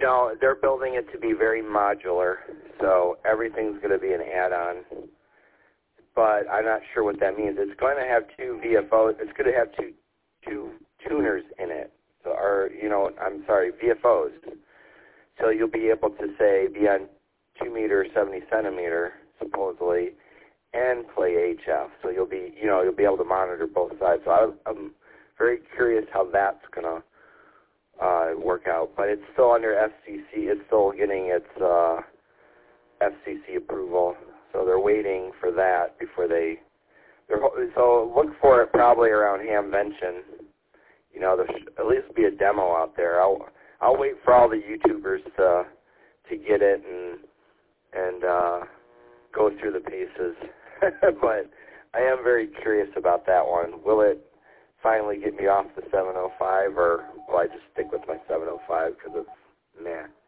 No, they're building it to be very modular, so everything's going to be an add-on. But I'm not sure what that means. It's going to have two VFOs. It's going to have two tuners in it, VFOs. So you'll be able to say be on 2 meter, 70 centimeter, supposedly, and play HF. So you'll be able to monitor both sides. So I'm very curious how that's going to work out. But it's still under FCC. It's still getting its FCC approval. So they're waiting for that before so look for it probably around Hamvention. There should at least be a demo out there. I'll wait for all the YouTubers to get it and go through the paces. But I am very curious about that one. Will it finally get me off the 705, or will I just stick with my 705 because it's meh?